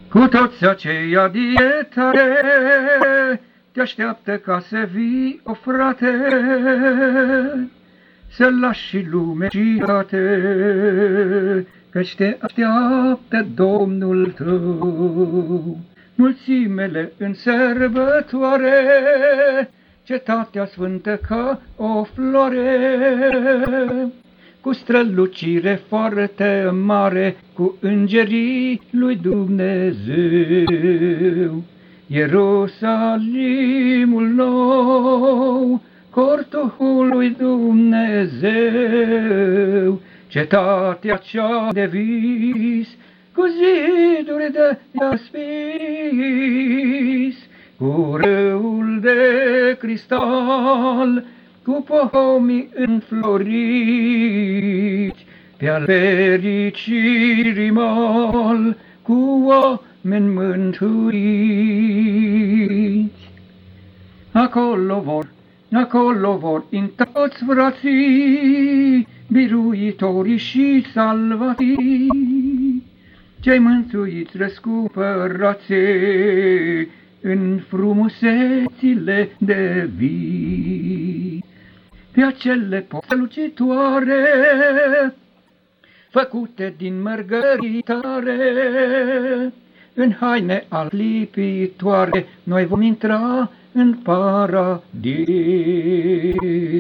Cu toți aceia dietare te așteaptă ca să vii, o frate, să lași și lume și toate, căci te așteaptă Domnul tău. Mulțimele în sărbătoare, cetatea sfântă ca o floare, cu strălucire foarte mare, cu îngerii lui Dumnezeu. Ierusalimul nou, cortul lui Dumnezeu, cetatea cea de vis, cu ziduri de iaspis, cu râul de cristal, cu pomii înfloriți, pe-al fericirii mal, cu oameni mântuiți. Acolo vor intra toți frații, biruitorii și salvații, cei mântuiți răscumpărați în frumusețile de vii. Pe acele poste lucitoare, făcute din mărgăritare, în haine alipitoare, noi vom intra în paradis.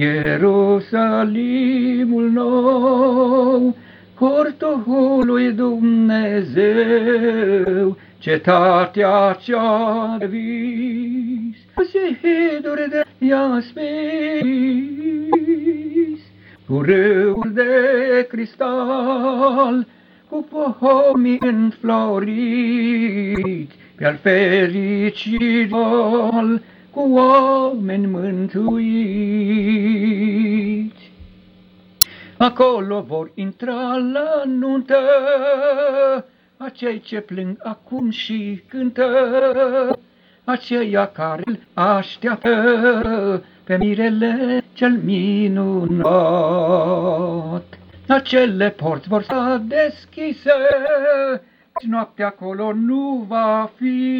Ierusalimul nou, cortul lui Dumnezeu, cetatea cea de vis, cu ziduri de iaspis, cu râul de cristal, cu pomii înfloriți, pe-al fericirii mal, cu oameni mântuiți. Acolo vor intra la nuntă acei ce plâng acum și cântă, aceia care îl așteaptă pe mirele cel minunat. Acele porți vor sta deschise, noaptea acolo nu va fi,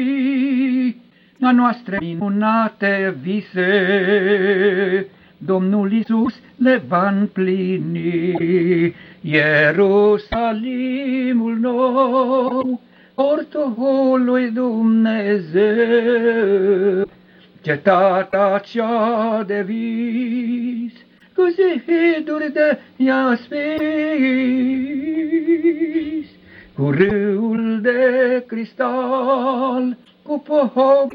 a noastre minunate vise Domnul Iisus le va împlini. Ierusalimul nou, cortul lui Dumnezeu, cetatea cea de vis, cu ziduri de iaspis, cu râul de cristal, cu pomi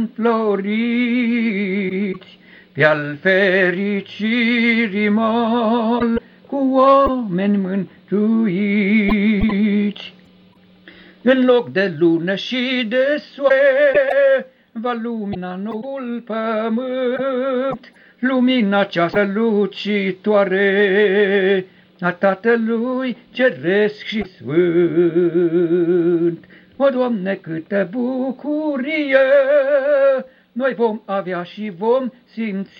înfloriți, pe-al fericirii mal, cu oameni mântuiți. În loc de lună și de soare, va lumina noul pământ, lumina cea strălucitoare a Tatălui Ceresc și Sfânt. O, Doamne, câtă bucurie noi vom avea și vom simți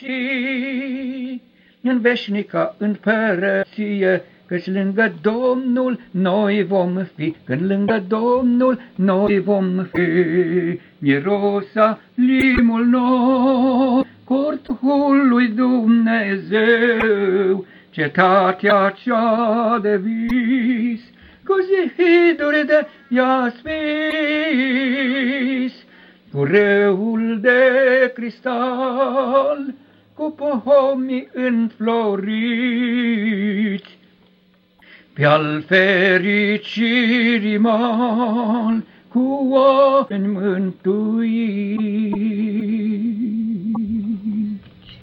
în veșnica împărăție, căci lângă Domnul noi vom fi, când lângă Domnul noi vom fi. Ierusalimul nou, cortul lui Dumnezeu, cetatea cea de vis, cu ziduri de iaspis, cu râul de cristal, cu pomii înfloriți, pe-al fericirii mal, cu oameni mântuiți.